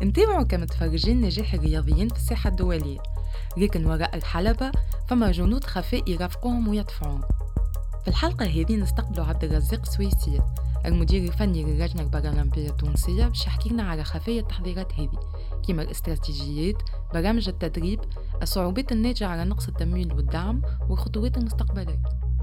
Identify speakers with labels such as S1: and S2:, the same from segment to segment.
S1: نتابعوا كمتفرجين نجاح الرياضيين في الساحة الدولية، لكن وراء الحلبة فما جنود خفاء يرافقوهم ويدفعوهم. في الحلقة هذه نستقبلوا عبد الرزاق سويسي المدير الفني للجنة البارالمبية التونسية باش يحكي لنا على خفايا التحضيرات هذه، كيما الاستراتيجيات، برامج التدريب، الصعوبات الناتجة على نقص التمويل والدعم والخطوات المستقبلية.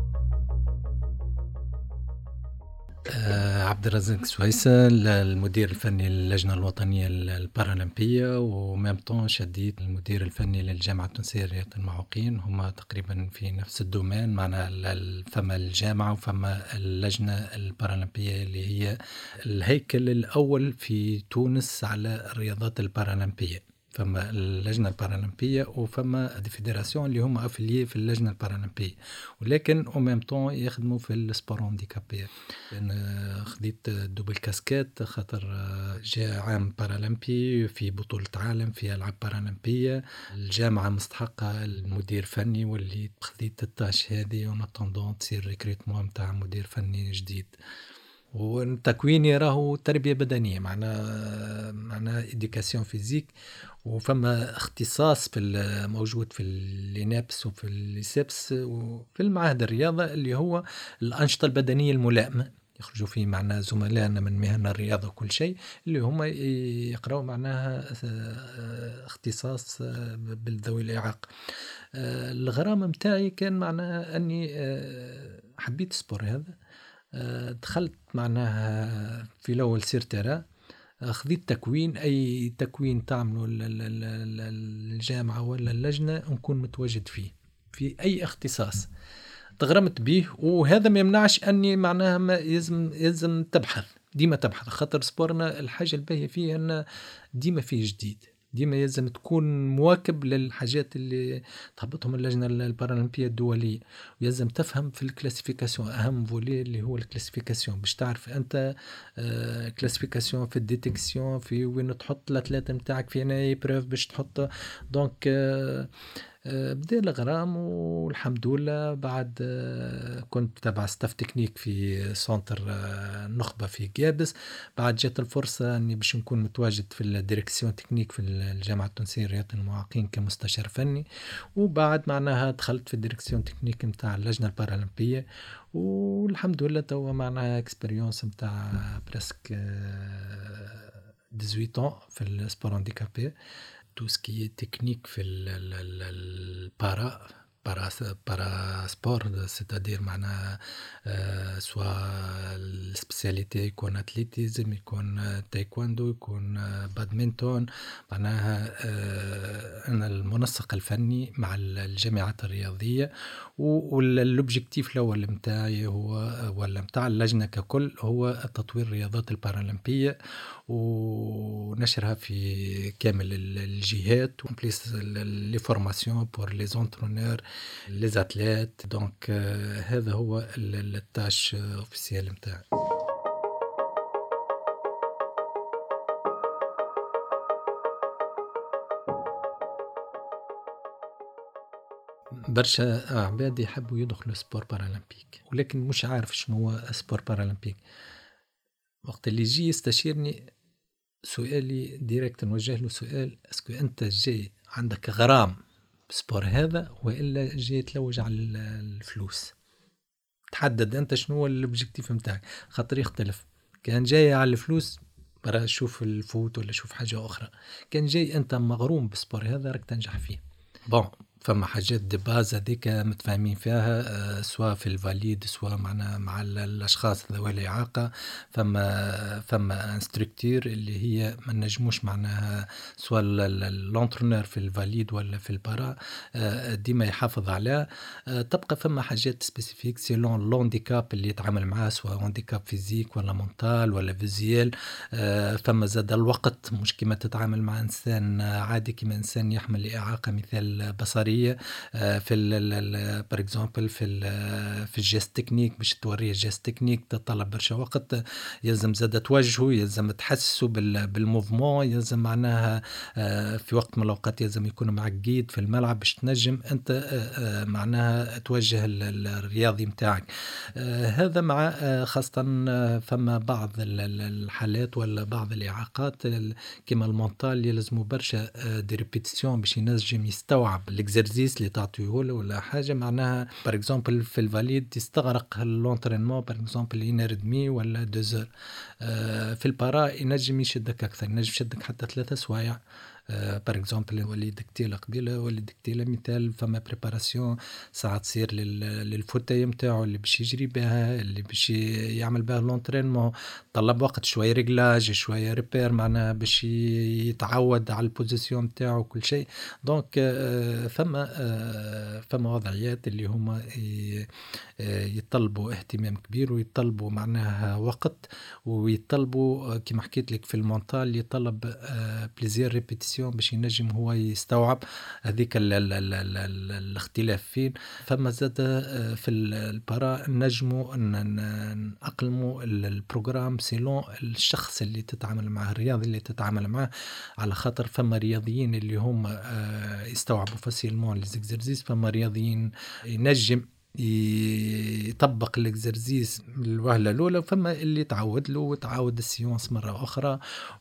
S2: عبد الرزاق سويسة، المدير الفني للجنة الوطنية البارالمبية، ومامطون شديد المدير الفني للجامعة التونسية لرياضة المعوقين. هما تقريبا في نفس الدومين، معنا فما الجامعة وفما اللجنة البارالمبية اللي هي الهيكل الأول في تونس على الرياضات البارالمبية. فما اللجنة البارالمبية وفما الفيدراسيون اللي هم أفليي في اللجنة البارالمبية، ولكن au même temps يخدموا في السبور هانديكابي. أنا خديت دوبل كاسكيت خاطر جاء عام بارالمبي في بطولة عالم في ألعاب بارالمبية. الجامعة مستحقة المدير فني واللي خديت التاش هذه ونطندون تصير ريكريتمون متاع مدير فني جديد. والتكوين راهو تربية بدنية، معنا إديوكاسيون فيزيك، وفما اختصاص في موجود في اللينابس وفي الليسبس وفي المعاهد الرياضة اللي هو الأنشطة البدنية الملائمة. يخرجوا فيه معنا زملائنا من مهن الرياضة وكل شيء اللي هم يقرأوا معناها اختصاص بالذوي الإعاقة. الغرام متاعي كان معناها أني حبيت سبور هذا. دخلت معناها في الأول سيرترا، خذيت تكوين، أي تكوين تعمله الجامعة ولا اللجنة نكون متواجد فيه في أي اختصاص. تغرمت به، وهذا ما يمنعش أني معناها ما يلزم تبحث، ديما تبحث، خاطر سبورنا الحاجة الباهية فيه أن ديما فيه جديد، ديما يلزم تكون مواكب للحاجات اللي تهبطهم اللجنة البارالمبية الدولية، ويلزم تفهم في الكلاسيفيكاسيون. أهم فولي اللي هو الكلاسيفيكاسيون، باش تعرف أنت كلاسيفيكاسيون في الديتكسيون، في وين تحط الأتلات متاعك، في أي بروف باش تحط. دونك بدأ الغرام، والحمد لله بعد كنت تبع ستاف تكنيك في سنتر النخبة في جابس. بعد جات الفرصة أني باش نكون متواجد في الديركسيون تكنيك في الجامعة التونسية لرياضة المعوقين كمستشار فني، وبعد معناها دخلت في الديركسيون تكنيك متاع اللجنة البارالمبية، والحمد لله توا معناها اكسبريونس متاع برسك 18 في السبور هانديكابي. tout ce qui est technique في para sport, c'est-à-dire معناها سواء السبيسياليتي يكون اتليتيزم، يكون تايكواندو، يكون بادمنتون. معناها انا المنسق الفني مع الجامعات الرياضيه، واللوبجيكتيف الاول متاعي هو ولا متاع اللجنه ككل هو تطوير الرياضات البارالمبيه ونشرها في كامل الجهات، وبليس لي فورماسيون بور لي زونترونور لي اتليت. دونك هذا هو التاش اوفيسيال متاعي. برشا عباد يحبوا يدخلوا سبور بارالمبيك، ولكن مش عارف شنو هو سبور بارالمبيك. وقت اللي يجي يستشيرني سؤالي ديريكت نوجه له سؤال: اسكو انت جاي عندك غرام سبور هذا وإلا جاي تلوج على الفلوس؟ تحدد انت شنو هو الاوبجيكتيف متاعك، خاطر يختلف. كان جاي على الفلوس برا شوف الفوت ولا شوف حاجة أخرى، كان جاي انت مغروم بسبور هذا راك تنجح فيه. بون، فما حاجات دي باز هذيك متفاهمين فيها، سواء في الفاليد سواء مع الاشخاص ذوي الاعاقه. فما انستركتور اللي هي ما نجموش معناها سواء لونترونور في الفاليد ولا في البارا ديما يحافظ عليها. تبقى فما حاجات سبيسيفيك سيلون لونديكاب اللي يتعامل معاه، سواء هانديكاب فيزيك ولا مونتال ولا فيزيال. فما زاد الوقت، مش كما تتعامل مع انسان عادي كما انسان يحمل اعاقه مثال بصري الحرارية في بار اكزومبل في الجيست تكنيك، باش توريه الجيست تكنيك تطلب برشا وقت، يلزم زاد توجهه، يلزم تحسسه بالموفمون، يلزم معناها في وقت من الأوقات يلزم يكون معك جيد في الملعب باش تنجم أنت معناها توجه الرياضي متاعك. هذا مع خاصة فما بعض الحالات ولا بعض الإعاقات كما المونتال يلزموا برشا دي ريبيتيسيون باش ينجم يستوعب الاكزرسيس اللي تعطيه له ولا حاجة. معناها بار اكزومبل في الفاليد يستغرق اللونترينمون بار اكزومبل 1 ولا 2 في البارا ينجم يشدك أكثر، ينجم يشدك حتى 3 سوايع. بار اكزومبل وليد كتيلة قبيلة، وليد كتيلة مثال فما بريباراسيون ساعات تصير للفوتاي متاعو اللي باش يجري بها، اللي باش يعمل بها لونترينمون، طلب وقت شوية ريجلاج شوية ريبير معناها باش يتعود على البوزيسيون متاعو وكل شيء. دونك فما وضعيات اللي هما يطلبوا اهتمام كبير ويطلبوا معناها وقت، ويطلبوا كما حكيت لك في المونتال يطلب بليزير ريبيتيسيون باش ينجم هو يستوعب هذيك الاختلاف فين. فما زاد في البارا نجموا نأقلموا البروغرام سيلون الشخص اللي تتعامل معه، الرياضي اللي تتعامل معه، على خاطر فما رياضيين اللي هم يستوعبوا فاسيلمون ليزيكزرسيس، فما رياضيين ينجم يطبق الاكزرسيس من الوهلة الأولى، وفما اللي تعود له وتعود السيونس مرة أخرى.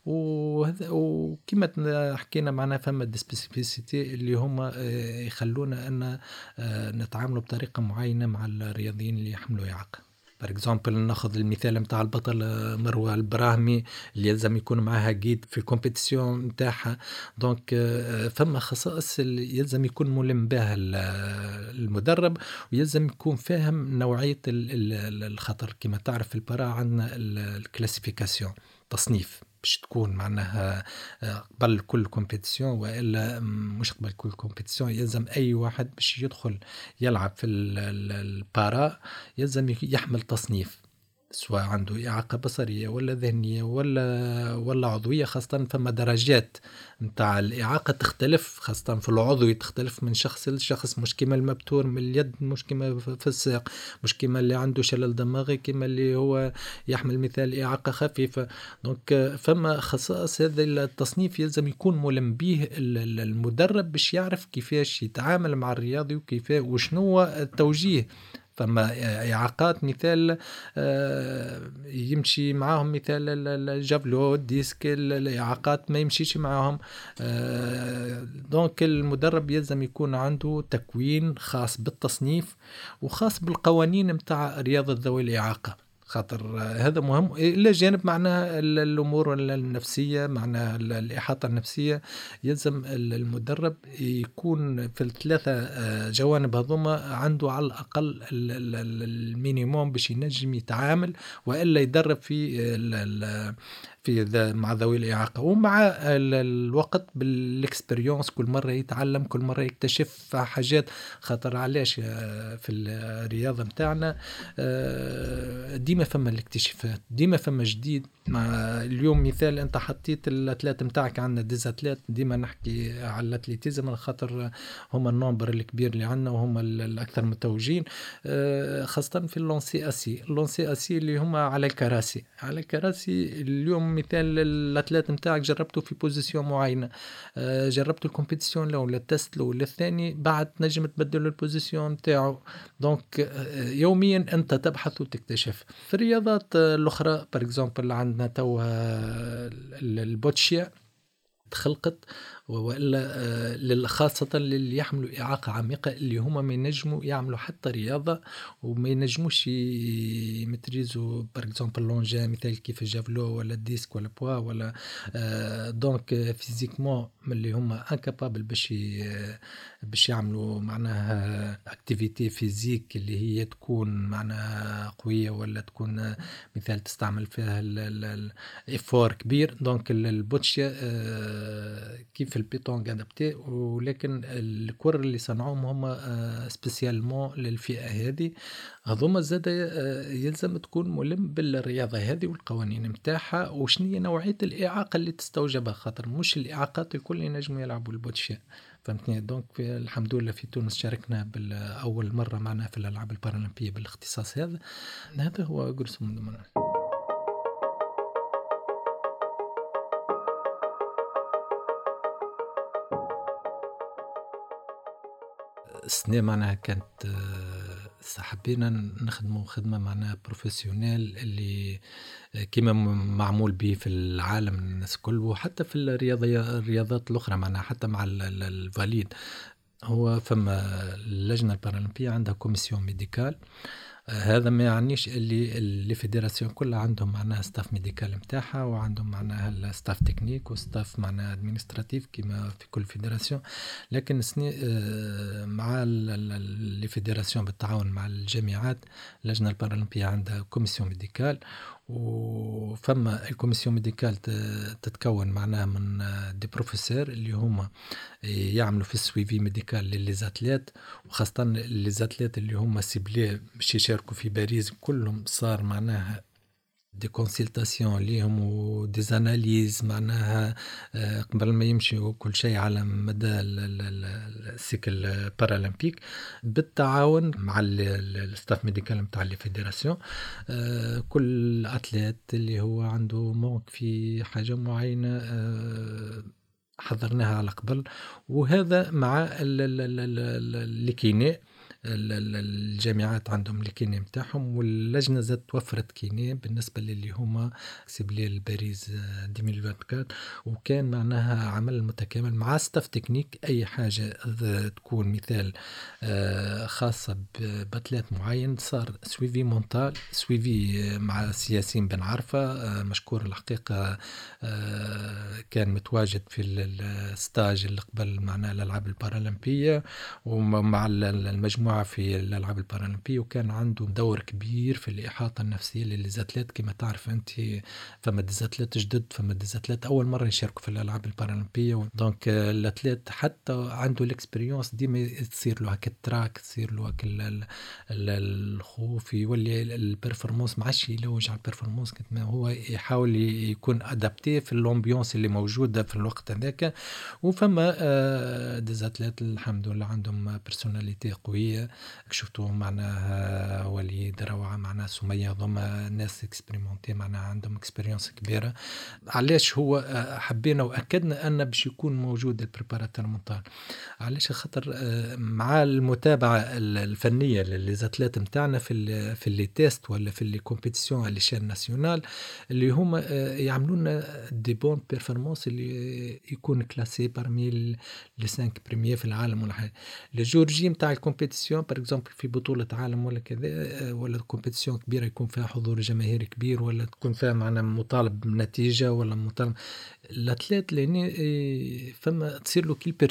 S2: وكما حكينا معنا فما ديسبيسيفيسيتي اللي هم يخلونا أن نتعاملوا بطريقة معينة مع الرياضيين اللي يحملوا إعاقة. بار اكزومبل ناخذ المثال نتاع البطل مروه البراهمي اللي يلزم يكون معها جيد في الكومبيتيسيون نتاعها. دونك فما خصائص اللي يلزم يكون ملم بها المدرب، ويلزم يكون فاهم نوعية الخطر. كما تعرف في البارا عندنا الكلاسيفيكاسيون تصنيف باش تكون معناها قبل كل كومبيتيسيون، وإلا مش قبل كل كومبيتيسيون يلزم أي واحد باش يدخل يلعب في البارا يلزم يحمل تصنيف، سواء عنده إعاقة بصرية ولا ذهنية ولا عضوية. خاصة فما درجات نتاع الإعاقة تختلف، خاصة في العضوي تختلف من شخص لشخص، مش كما المبتور من اليد، مش كما في الساق، مش كما اللي عنده شلل دماغي، كما اللي هو يحمل مثال إعاقة خفيفة. دونك فما خصائص هذا التصنيف يلزم يكون ملم به المدرب باش يعرف كيفاش يتعامل مع الرياضي وكيفاش وشنو التوجيه. فما إعاقات مثال يمشي معاهم مثال الجافلو ديسك، الإعاقات ما يمشيش معاهم. دونك المدرب يلزم يكون عنده تكوين خاص بالتصنيف وخاص بالقوانين متاع رياضة ذوي الإعاقة، خاطر هذا مهم. إلى جانب معناها الأمور النفسية، معناها الإحاطة النفسية، يلزم المدرب يكون في الثلاثة جوانب هذوما عنده على الأقل المينيموم باش ينجم يتعامل، وإلا يدرب في مع ذوي الإعاقة. ومع الوقت بالاكسبريونس كل مرة يتعلم، كل مرة يكتشف حاجات. خاطر علاش في الرياضة متاعنا ديما فما الاكتشافات، ديما فما جديد. اليوم مثال انت حطيت الاتلات متاعك، عندنا ديزاتلات ديما نحكي على الاتليتيزم خاطر هم النمبر الكبير اللي عندنا وهم الاكثر متوجين، خاصة في اللونسي اسي اللي هم على الكراسي. اليوم مثال الاتلات متاعك جربته في بوزيسيون معينة، جربته الكومبيتيسيون الاولى، التست الاولى الثاني، بعد تنجم تبدل البوزيسيون متاعه. دونك يوميا انت تبحث وتكتشف. في الرياضات الاخرى بار اكزومبل عندنا توا البوتشيا تخلقت، وإلا خاصة اللي يحملوا إعاقة عميقة اللي هما ما ينجموا يعملوا حتى رياضة وما ينجموش يمتريزوا بار اكزومبل لونجا مثال كيف الجافلو ولا الديسك ولا بوا ولا دونك فيزيكمون اللي هما انكابابل باش يعملوا معناها اكتيفيتي فيزيك اللي هي تكون معناها قوية ولا تكون مثال تستعمل فيها الإفور كبير. دونك البوتشيا كيف البيتونغ ادابتي، ولكن الكور اللي صنعوهم هم سبيسيالمون للفئة هذه. هذوما زاد يلزم تكون ملم بالرياضة هذه والقوانين متاعها وشنية نوعية الإعاقة اللي تستوجبها، خاطر مش الإعاقات الكل ينجموا يلعبوا البوتشيا. فهمتني. دونك الحمد لله في تونس شاركنا بالأول مرة معنا في الألعاب البارالمبية بالاختصاص هذا. هذا هو جروس مودو. السنة معناها كانت حبينا نخدموا خدمة معناها بروفيسيونيل اللي كما معمول به في العالم الناس كل، وحتى في الرياضات الأخرى معناها حتى مع الفاليد. هو فما اللجنة البارالمبية عندها كوميسيون ميديكال. هذا ما يعنيش اللي فيدراسيون كلها عندهم معناها ستاف ميديكال متاعها، وعندهم معناها الستاف تكنيك وستاف معناها ادمينستراتيف كما في كل فيدراسيون. لكن مع اللي فيدراسيون بالتعاون مع الجامعات، اللجنة البارالمبية عندها كوميسيون ميديكال، وفما الكوميسيون ميديكال تتكون معناها من دي بروفيسور اللي هما يعملوا في السويفي ميديكال للزاتليت، وخاصة للزاتليت اللي هما سيبليه باش يشاركوا في باريس كلهم صار معناها دي كونسلتاسيون ليهم ودي زاناليز معناها قبل ما يمشي كل شيء على مدى السيكل بارالمبيك بالتعاون مع الستاف ميديكال متاع الفيدراسيون. كل أتليت اللي هو عنده موقف في حاجة معينة حضرناها على قبل، وهذا مع الكيناء. الجامعات عندهم الكيناء متاعهم، واللجنة زاد توفرت كيناء بالنسبة للي هما سيبلي الباريس 2024، وكان معناها عمل متكامل مع ستاف تكنيك. أي حاجة تكون مثال خاصة بأتليت معين صار سويفي مونتال، سويفي مع سياسين بن عرفة مشكور الحقيقة، كان متواجد في الستاج اللي قبل معنا الألعاب البارالمبية ومع المجموعة في الألعاب البارالمبية، وكان عنده دور كبير في الإحاطة النفسية للزاتليت. كما تعرف أنت فما ديزاتليت جدد، فما ديزاتليت أول مرة يشاركوا في الألعاب البارالمبية، دونك الأتليت حتى عنده الإكسبريونس ديما تصير له هكا التراك، تصير له هكا الخوف، يولي البرفورمانس ما عادش يلوج على البرفورمانس، ما هو يحاول يكون أدابتي في الأمبيونس اللي موجودة في الوقت هذاك. وفما ديزاتليت الحمد لله عندهم بيرسوناليتي قوية، شفتوهم معناها وليد روعة، معناها سمية، ضم ناس اكسبريمونتي معناها عندهم اكسبريونس كبيرة. علاش هو حبينا وأكدنا أن باش يكون موجود البريباراتور مونتال؟ علاش خاطر مع المتابعة الفنية للزاتلات متاعنا في اللي تيست ولا في اللي كومبيتيسيون على ليشيل ناسيونال اللي هما يعملون دي بون بيرفورمانس اللي يكون كلاسي بارمي لي 5 بريمير في العالم ولا حاجة. الجورجي متاع الكومبيتيسيون بار اكزومبل في بطولة عالم ولا كذا، ولا كومبيتيسيون كبيرة يكون فيها حضور جماهيري كبير، ولا تكون فيها معنا مطالب بنتيجة ولا مطالب الاتليت، لأن فما تصير له كل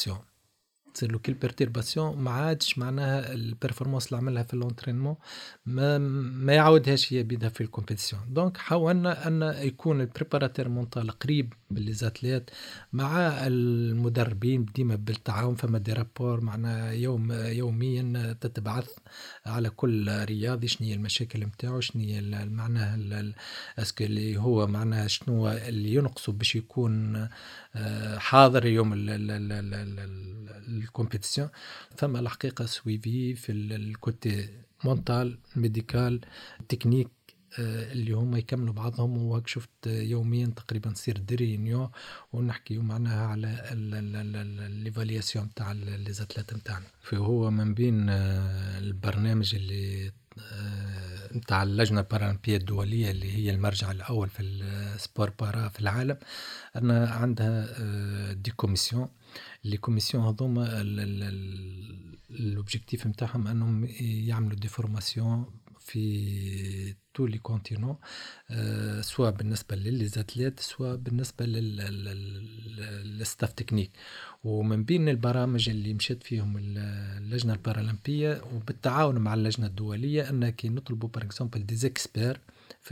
S2: بيرتيرباسيون ما عادش معناها البرفورمانس اللي عملها في الانترينمون ما يعاودهاش هي بيدها في الكومبيتيسيون. دونك حاولنا ان يكون البريباراتور مونتال قريب بالليزاتليت مع المدربين ديما بالتعاون، فما دي رابور معنا يوميا تتبعث على كل رياضي شنو هي المشاكل نتاعو، شنو هي معناها اسكو اللي هو معناها شنو اللي ينقصه باش يكون حاضر يوم الكومبيتيسيون. فما الحقيقة سويفي في الكوتي مونتال ميديكال تكنيك اللي هم يكملوا بعضهم، وهك شفت يوميا تقريبا تصير ريونيون ونحكيو معناها على ليفالياسيون تاع ليزاتلات نتاعنا. فهو من بين البرنامج اللي نتاع اللجنة البارالمبية الدولية اللي هي المرجع الأول في السبور بارا في العالم، أن عندها دي كوميسيون. لي كوميسيون هذوما الأوبجيكتيف نتاعهم أنهم يعملوا دي فورماسيون في تو لي كونتينون، سواء بالنسبة للزاتليت سواء بالنسبة للستاف تكنيك. ومن بين البرامج اللي مشت فيهم اللجنة البارالمبية وبالتعاون مع اللجنة الدولية أن كي نطلبوا بار اكزومبل دي زيكسبير في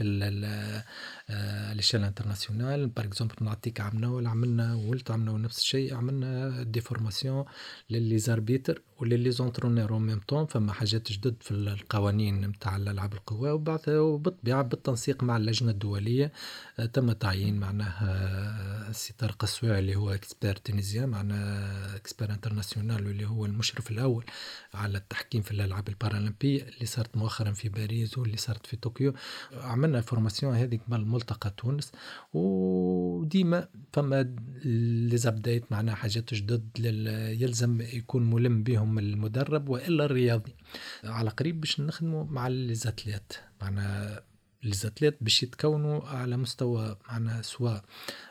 S2: الاشياء الانترناسيونال. بار اكزومبل نعطيك عملنا نفس الشيء، عملنا دي فورماسيون للي زاربيتر وللي زونترونير او ميم طون. فما حاجات جدد في القوانين نتاع الالعاب القوى، وبالطبيعه بالتنسيق مع اللجنه الدوليه تم تعيين معناها السي طارق السويعي اللي هو اكسبير تونيزيان، معناها اكسبير انترناسيونال، واللي هو المشرف الاول على التحكيم في الالعاب البارالمبيه اللي صارت مؤخرا في باريس واللي صارت في طوكيو. عملنا الفورماسيون هذيك مال ملتقى تونس، وديما فما لزبدايت معناها حاجات جدد يلزم يكون ملم بهم المدرب والا الرياضي. على قريب باش نخدموا مع الليزاتليت، معناها الليزاتليت باش يتكونوا على مستوى معناها سواء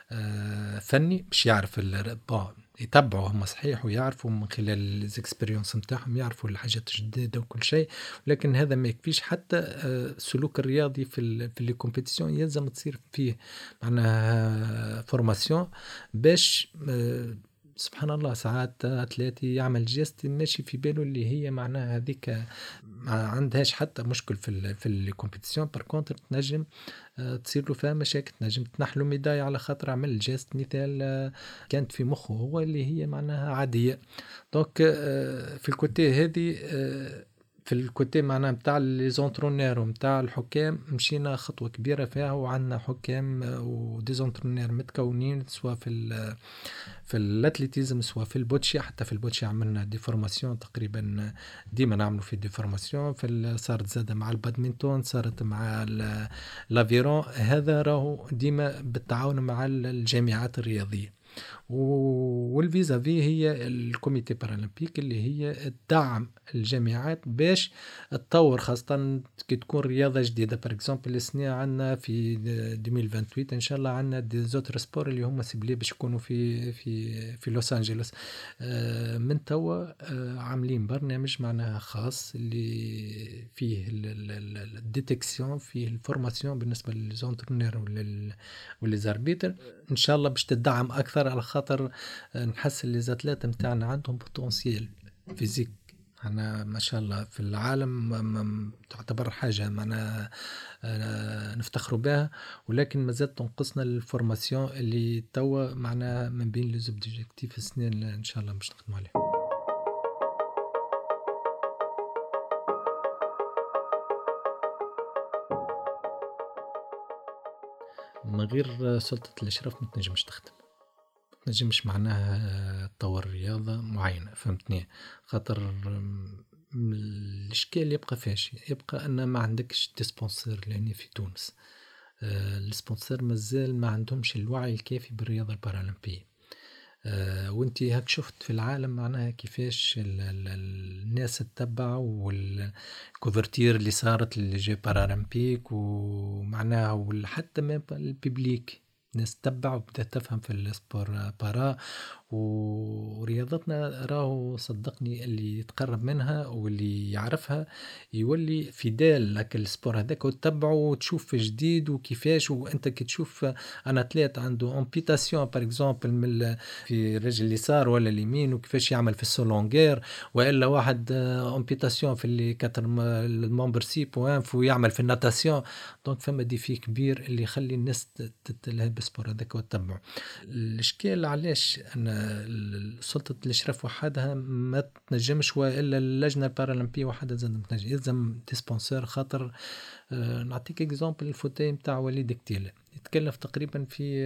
S2: فني، باش يعرف يتبعوا هم صحيح ويعرفوا من خلال الاكسبيرينس نتاعهم، يعرفوا الحاجات الجديده وكل شيء، ولكن هذا ما يكفيش. حتى السلوك الرياضي في لي كومبيتيسيون يلزم تصير فيه معناها فورماسيون باش سبحان الله ساعات أتلاتي يعمل جيست ماشي في باله اللي هي معناها هذيك ما عندهاش حتى مشكل في الكومبيتيسيون. بار كونتر تنجم تصير له فيها مشاكل، تنجم تنحله ميداي على خاطر عمل جيست مثال كانت في مخه هو اللي هي معناها عادية. دونك في الكوتي هذه في الكوتي معناها متاع لي زونترونير ومتاع الحكام مشينا خطوة كبيرة فيها، وعندنا حكام ودي زونترونير متكونين سواء في الاتليتيزم سواء في البوتشي. حتى في البوتشي عملنا دي فورماسيون تقريبا ديما نعملوا في دي فورماسيون. صارت زادة مع البادمنتون، صارت مع لافيرون. هذا راهو ديما بالتعاون مع الجامعات الرياضية. والفيزافي هي الكوميتي بارالمبيك اللي هي تدعم الجامعات باش تطور، خاصة كي تكون رياضة جديدة. بار اكزومبل السنة عندنا في 2028 ان شاء الله عندنا دي زوتر سبور اللي هم سيبلي باش يكونوا في لوس انجلوس. من توا عاملين برنامج معناها خاص اللي فيه الديتكسيون، فيه الفورماسيون بالنسبة للزونترونير وللزاربيتر، ان شاء الله باش تدعم اكثر، على خاطر نحس اللي زاتلات متاعنا عندهم بوتنسيال فيزيك. أنا ما شاء الله في العالم تعتبر حاجة معنا نفتخروا بها، ولكن ما زالت تنقصنا الفورماسيون اللي توا معنا من بين لي زوبجيكتيف السنين ان شاء الله باش نخدموا عليه. من غير سلطة الإشراف ما تنجمش تخدم، ما تنجمش معناها تطور رياضة معينة، فهمتني؟ خاطر الإشكال يبقى فاش يبقى أن ما عندكش تسبونسر لأني في تونس. السبونسر مازال ما عندهمش الوعي الكافي بالرياضة البارالمبية. وانتي هك شفت في العالم معناها كيفاش الناس تتبع، والكوفرتير اللي صارت للجي بارالمبيك، ومعناها وحتى ما الببليك ناس تتبع وبدأت تفهم في السبور بارا. ورياضتنا راهو صدقني اللي يتقرب منها واللي يعرفها يولي فيدال لك السبور هذاك وتتبعه وتشوف جديد وكيفاش. وانت كي تشوف انا اتليت عنده امبيتاسيون بار اكزومبل في الرجل اليسار ولا اليمين وكيفاش يعمل في السولونغير، والا واحد امبيتاسيون في اللي كاتر الممبر سي بوانف ويعمل في الناتاسيون. دونك فما ديفي كبير اللي يخلي الناس تلهب بالسبور هذاك وتتبعه. الاشكال علاش ان سلطة الإشراف وحدها ما تنجمش، وإلا اللجنة البارالمبية وحدها تنجم، يلزم تسبونسر. خاطر نعطيك اكزامبل الفوتاي متاع وليد كتيلة يتكلف تقريبا في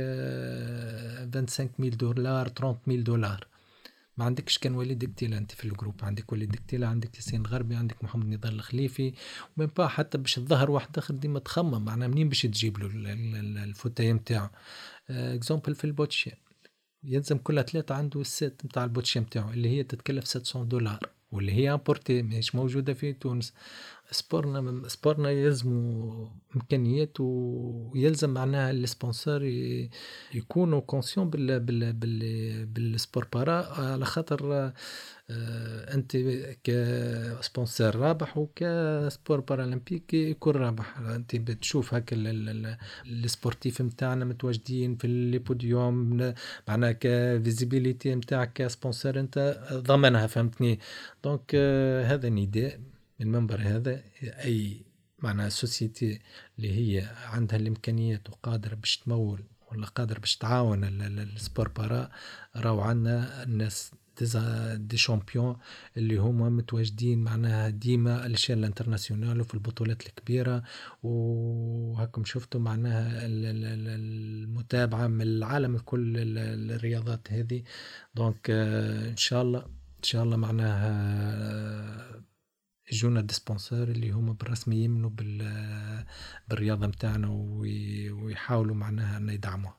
S2: $25,000 $30,000. ما عندكش كان وليد كتيلة انت في الجروب، عندك وليد كتيلة، عندك ياسين غربي، عندك محمد نضال الخليفي، ومن با حتى باش الظهر واحد اخر ديما تخمم معناها منين باش تجيب له الفوتاي متاعه. اكزامبل في البوتشي يلزم كل 3 عنده السيت متاع البوتشي متاعه اللي هي تتكلف $700 واللي هي امبورتي مش موجودة في تونس. سبورنا يلزموا امكانيات ويلزم معناها السبونسر يكونوا كونسيون بالسبور بارا، على خاطر انت كسبونسر رابح وكسبور بارالمبيك يكون رابح. انت بتشوف هكا السبورتيف متاعنا متواجدين في البوديوم معناها كفيزيبيليتي متاعك كسبونسر انت ضمنها، فهمتني؟ دونك هذا نداء المنبر هذا، اي معناها سوسيتي اللي هي عندها الإمكانيات وقادرة باش تمول ولا قادرة باش تعاون السبور بارا، راهو عندنا الناس دي شامبيون اللي هما متواجدين معناها ديما الاشياء الانترناسيونال وفي البطولات الكبيرة، وهكم شفتوا معناها المتابعة من العالم الكل الرياضات هذه. دونك ان شاء الله معناها يجونا ديسبونسور اللي هما بالرسمي يمنوا بالرياضة متاعنا ويحاولوا معناها أن يدعموها.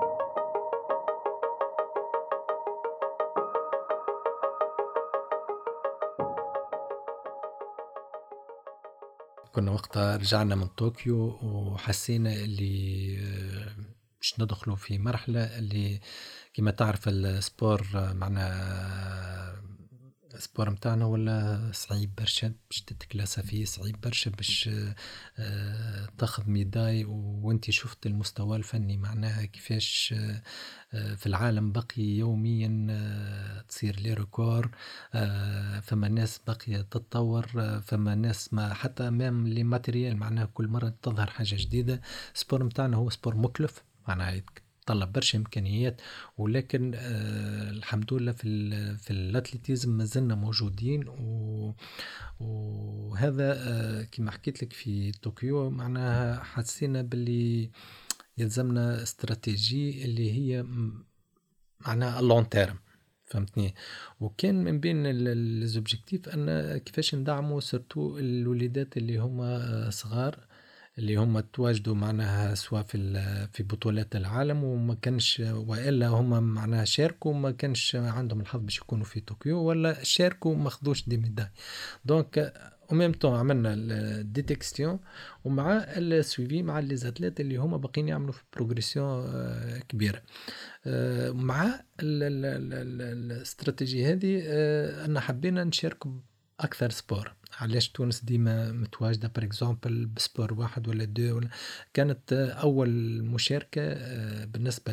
S2: كنا وقتها رجعنا من طوكيو وحسينا اللي مش ندخلوا في مرحلة اللي كما تعرف السبور معناها السبور متاعنا ولا صعيب برشا باش تتكلاسا فيه، صعيب برشا باش تاخذ ميداي، وانتي شفت المستوى الفني معناها كيفاش في العالم بقي يوميا تصير لي ريكور، فما ناس باقية تتطور، فما ناس ما حتى مام لي ماتريال معناها كل مرة تظهر حاجة جديدة. السبور متاعنا هو سبور مكلف معناها طلب برشا إمكانيات، ولكن الحمد لله في الأتليتيزم ما زلنا موجودين، وهذا كما حكيت لك في طوكيو معناها حسينا باللي يلزمنا استراتيجي اللي هي معناها اللون تيرم، فهمتني. وكان من بين الزوبجيكتيف أن كيفاش ندعموا سورتو الوليدات اللي هم صغار اللي هم تواجدوا معناها سواء في بطولات العالم وما كانش، والا هم معناها شاركوا ما كانش عندهم الحظ باش يكونوا في طوكيو، ولا شاركوا ما خدوش دي ميداي. دونك وميم طون عملنا الديتكسيون ومع السويفي مع لي زاتليت اللي هم باقيين يعملوا في بروغريسيون كبيره. مع الاستراتيجيه هذه أن حبينا نشارك أكثر سبور. علاش تونس ديما متواجدة بار اكزامبل بسبور واحد ولا دو ولا كانت أول مشاركة بالنسبة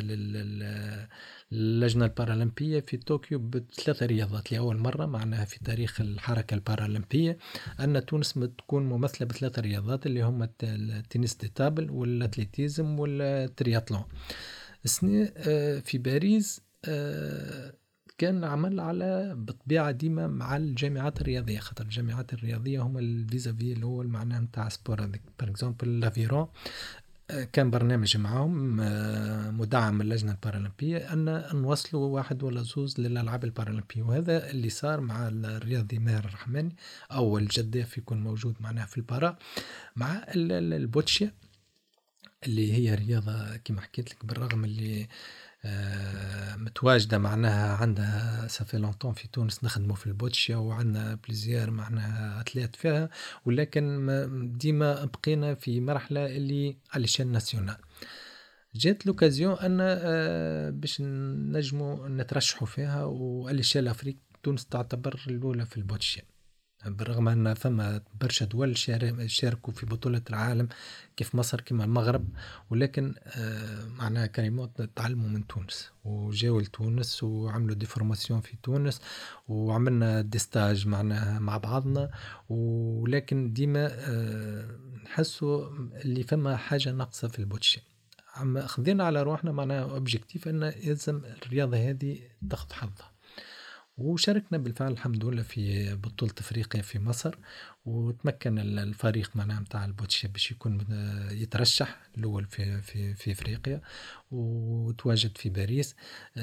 S2: للجنة البارالمبية في طوكيو بثلاثة رياضات لأول مرة معناها في تاريخ الحركة البارالمبية أن تونس تكون ممثلة بثلاثة رياضات اللي هم التنس دي تابل والأتليتيزم والترياتلون. السنة في باريس كان عمل على بطبيعة ديما مع الجامعات الرياضية، خاطر الجامعات الرياضية هم الفيزافي اللي هو المعنى متاع سبور هذاك. بار اكزامبل لافيرون كان برنامج معهم مدعم من اللجنة البارالمبية أن نوصلوا واحد ولا زوز للألعاب البارالمبية، وهذا اللي صار مع الرياضي ماهر الرحماني أول جداف يكون موجود معناها في البارا، مع البوتشيا اللي هي رياضة كما حكيت لك بالرغم اللي متواجدة معناها عندها سافي لونتون في تونس نخدموا في البوتشيا وعندنا بليزيار معناها أتليت فيها، ولكن ديما بقينا في مرحلة اللي على الشان ناسيونال. جات لوكازيون أن باش نجموا نترشحوا فيها، والشان الأفريقي تونس تعتبر الأولى في البوتشيا بالرغم أن فما برشا دول شاركوا في بطولة العالم كيف مصر كما المغرب، ولكن معناها كلمات تعلموا من تونس وجاوا لتونس وعملوا دي فورماسيون في تونس وعملنا دي ستاج معناها مع بعضنا، ولكن ديما نحسوا اللي فما حاجة ناقصة في البوتشي. خذينا على روحنا معناها اوبجيكتيف أن يلزم الرياضة هذه تاخذ حظها، وشاركنا بالفعل الحمد لله في بطولة أفريقيا في مصر، وتمكن الفريق معناها متاع البوتشي باش يكون يترشح الأول في أفريقيا وتواجد في باريس.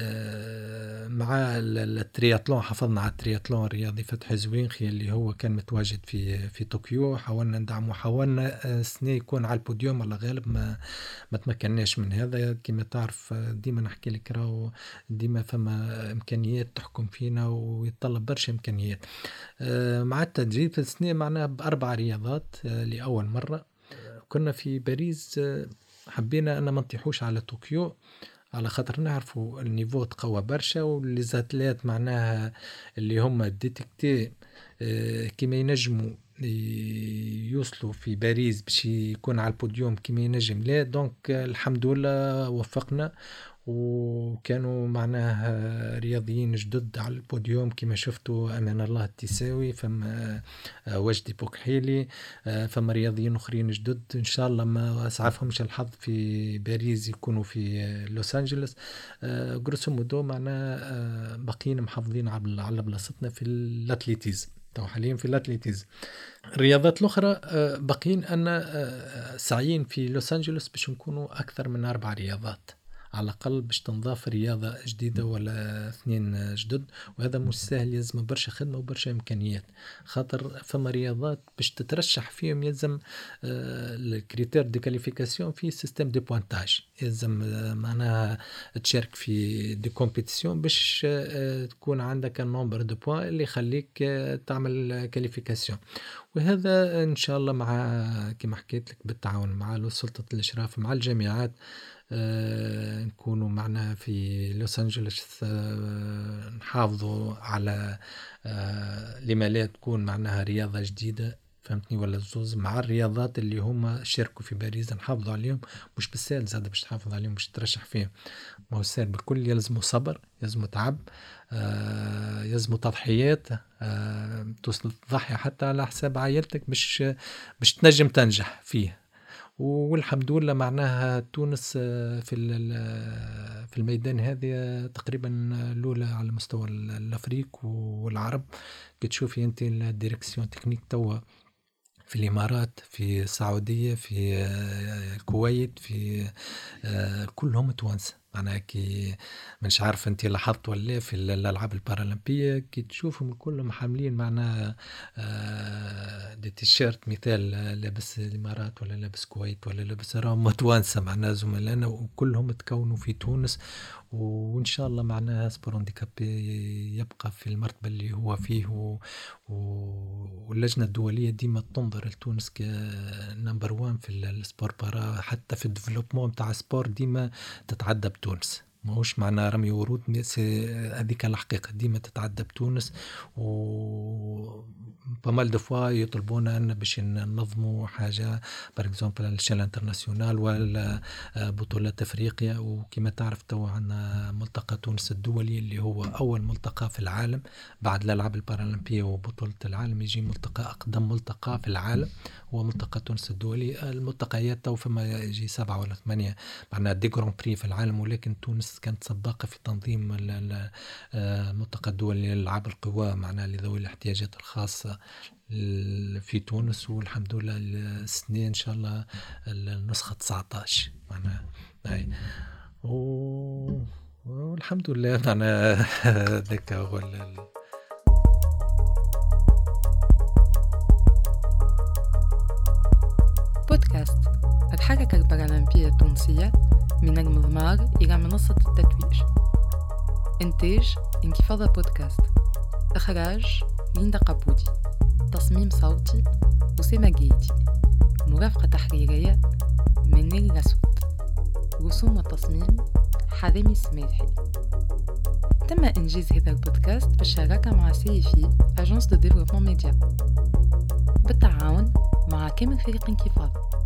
S2: مع الترياتلون حافظنا على الترياتلون الرياضي فتحي زوينخي اللي هو كان متواجد في طوكيو، حاولنا ندعمه، حاولنا سنة يكون على البوديوم على غالب ما تمكناش من هذا. كما تعرف ديما نحكي لك راهو ديما فما إمكانيات تحكم فينا ويتطلب برشا إمكانيات. مع التدريب في السنة معنا بأربع رياضات لأول مرة. كنا في باريس حبينا أن ما نطيحوش على طوكيو على خاطر نعرفوا النيفو تقوى برشا، والليزاتلات معناها اللي هم ديتكتي كما ينجموا يوصلوا في باريس باش يكون على البوديوم كما ينجم لا. دونك الحمد لله وفقنا وكانوا معناها رياضيين جدد على البوديوم كما شفتوا أمان الله التساوي، فما وجدي بوكحيلي، فما رياضيين أخرين جدد. إن شاء الله ما أسعفهمش الحظ في باريس يكونوا في لوس أنجلوس. جروسو مودو معنا باقيين محافظين على بلاصتنا في الأتليتيزم، تو حاليا في الأتليتيزم. الرياضات الأخرى باقيين أن سعيين في لوس أنجلوس باش نكونوا أكثر من 4 رياضات على الأقل باش تنضاف رياضة جديدة ولا 2 جدد، وهذا مش سهل، يلزم برشا خدمة وبرشا إمكانيات، خاطر فما رياضات باش تترشح فيهم يلزم الكريتير دي كاليفيكاسيون في سيستم دي بوانتاج، يلزم معناها تشارك في دي كومبيتيسيون باش تكون عندك النمبر دو بوان اللي يخليك تعمل كاليفيكاسيون. وهذا إن شاء الله مع كما حكيت لك بالتعاون مع سلطة الإشراف مع الجامعات نكونوا معنا في لوس أنجلوس، نحافظوا على لما لا تكون معناها رياضة جديدة، فهمتني، ولا زوز مع الرياضات اللي هم شاركوا في باريس نحافظوا عليهم. مش بالسهل زاد باش تحافظ عليهم باش ترشح فيهم، ما هو سهل بالكل، يلزموا صبر، يلزموا تعب، يلزموا تضحيات، توصل تضحي حتى على حساب عائلتك باش تنجم تنجح فيه. والحمد لله معناها تونس في الميدان هذا تقريبا الأولى على مستوى الأفريق والعرب. كتشوفي أنت الديركسيون تكنيك توا في الإمارات، في السعودية، في الكويت، في كلهم توانسة. معناها كي مش عارف انت لاحظت ولا في الالعاب البارالمبيه كي تشوفهم كلهم حاملين معنا دي تيشيرت مثال لابس الامارات ولا لابس كويت ولا لابس راهم توانسه معنا زملائنا، وكلهم تكونوا في تونس. وان شاء الله معناها سبور هانديكابي يبقى في المرتبه اللي هو فيه، واللجنه الدوليه ديما تنظر لتونس كنمبر 1 في السبور بارا، حتى في الديفلوبمون تاع السبور ديما تتعدى بتونس، ماهوش معنا رمي ورود، هذيك الحقيقة ديما تتعدى بتونس. وبمال دو فوا يطلبونا أن باش ننظموا حاجة بار اكزومبل على الشان الانترناسيونال ولا بطولات أفريقيا. وكما تعرف تو عندنا ملتقى تونس الدولي اللي هو أول ملتقى في العالم بعد الألعاب البارالمبية وبطولة العالم، يجي ملتقى أقدم ملتقى في العالم هو ملتقى تونس الدولي. الملتقيات تو فما يجي 7 ولا 8 معنا دي جران بري في العالم، ولكن تونس كانت سباقة في تنظيم الملتقى الدولي للألعاب القوى معنا لذوي الاحتياجات الخاصة في تونس. والحمد لله السنة إن شاء الله النسخة 19 معنا والحمد لله معنا ذاك هو
S1: بودكاست الحركة البارالمبية التونسية من المضمار إلى منصة التتويج. إنتاج انكفاضة بودكاست. إخراج ليندا قبودي. تصميم صوتي أسامة جيدي. مرافقة تحريرية منيل الأسود. رسوم وتصميم حريمي السميحي. تم إنجاز هذا البودكاست بالشراكة مع CFI Agence de Développement Média بالتعاون مع كامل فريق انكفاضة.